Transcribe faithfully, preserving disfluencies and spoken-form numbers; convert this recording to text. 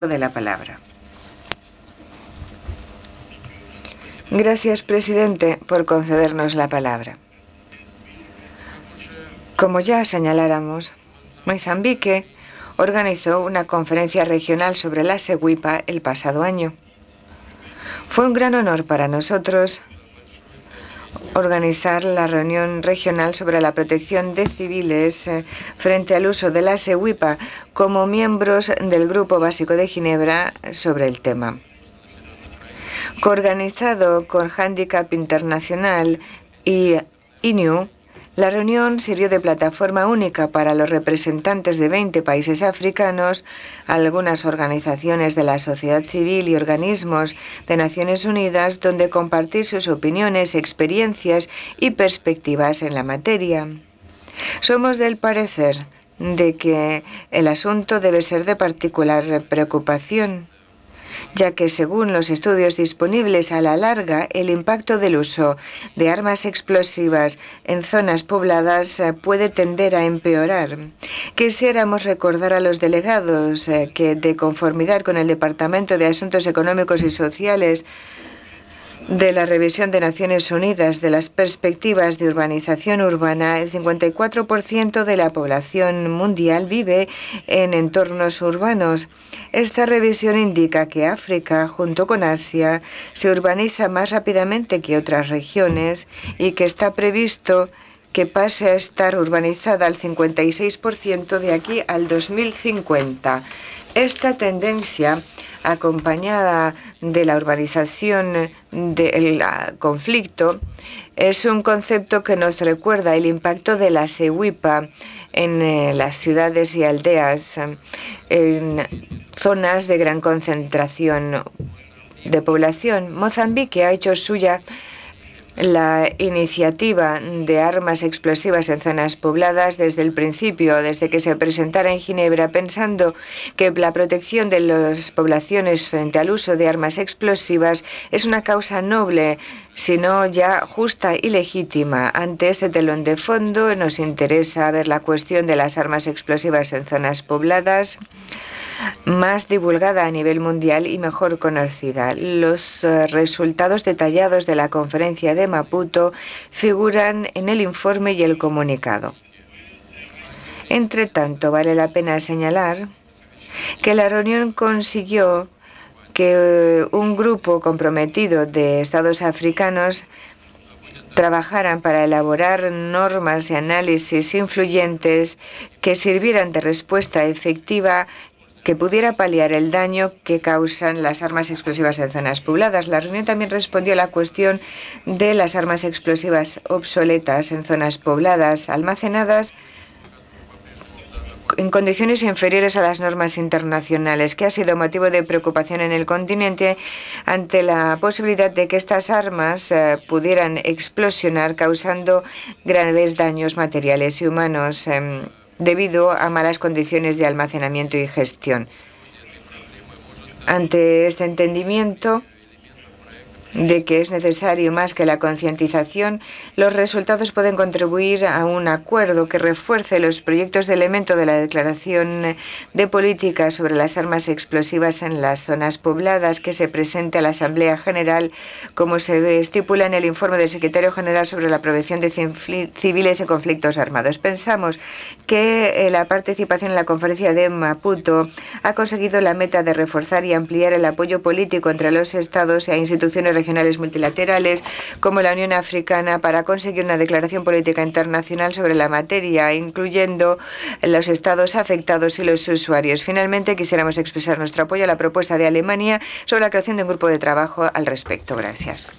de la palabra. Gracias, presidente, por concedernos la palabra. Como ya señaláramos, Mozambique organizó una conferencia regional sobre la SEWIPA el pasado año. Fue un gran honor para nosotros organizar la reunión regional sobre la protección de civiles frente al uso de la SEWIPA como miembros del Grupo Básico de Ginebra sobre el tema. Coorganizado con Handicap Internacional y I N U, la reunión sirvió de plataforma única para los representantes de veinte países africanos, algunas organizaciones de la sociedad civil y organismos de Naciones Unidas, donde compartir sus opiniones, experiencias y perspectivas en la materia. Somos del parecer de que el asunto debe ser de particular preocupación, ya que según los estudios disponibles a la larga, el impacto del uso de armas explosivas en zonas pobladas puede tender a empeorar. Quisiéramos recordar a los delegados que, de conformidad con el Departamento de Asuntos Económicos y Sociales de la Revisión de Naciones Unidas de las Perspectivas de Urbanización Urbana, el cincuenta y cuatro por ciento de la población mundial vive en entornos urbanos. Esta revisión indica que África, junto con Asia, se urbaniza más rápidamente que otras regiones y que está previsto que pase a estar urbanizada al cincuenta y seis por ciento de aquí al dos mil cincuenta. Esta tendencia, acompañada de la urbanización del conflicto, es un concepto que nos recuerda el impacto de la SEWIPA en eh, las ciudades y aldeas, en zonas de gran concentración de población. Mozambique ha hecho suya la iniciativa de armas explosivas en zonas pobladas desde el principio, desde que se presentara en Ginebra, pensando que la protección de las poblaciones frente al uso de armas explosivas es una causa noble, sino ya justa y legítima. Ante este telón de fondo, nos interesa ver la cuestión de las armas explosivas en zonas pobladas más divulgada a nivel mundial y mejor conocida. Los uh, resultados detallados de la conferencia de Maputo figuran en el informe y el comunicado. Entre tanto, vale la pena señalar que la reunión consiguió que uh, un grupo comprometido de estados africanos trabajaran para elaborar normas y análisis influyentes que sirvieran de respuesta efectiva que pudiera paliar el daño que causan las armas explosivas en zonas pobladas. La reunión también respondió a la cuestión de las armas explosivas obsoletas en zonas pobladas, almacenadas en condiciones inferiores a las normas internacionales, que ha sido motivo de preocupación en el continente ante la posibilidad de que estas armas eh, pudieran explosionar causando graves daños materiales y humanos eh, debido a malas condiciones de almacenamiento y gestión. Ante este entendimiento de que es necesario más que la concientización, los resultados pueden contribuir a un acuerdo que refuerce los proyectos de elemento de la Declaración de Política sobre las Armas Explosivas en las Zonas Pobladas que se presente a la Asamblea General, como se estipula en el informe del Secretario General sobre la prevención de civiles y conflictos armados. Pensamos que la participación en la conferencia de Maputo ha conseguido la meta de reforzar y ampliar el apoyo político entre los Estados e instituciones regionales multilaterales como la Unión Africana para conseguir una declaración política internacional sobre la materia, incluyendo los estados afectados y los usuarios. Finalmente, quisiéramos expresar nuestro apoyo a la propuesta de Alemania sobre la creación de un grupo de trabajo al respecto. Gracias.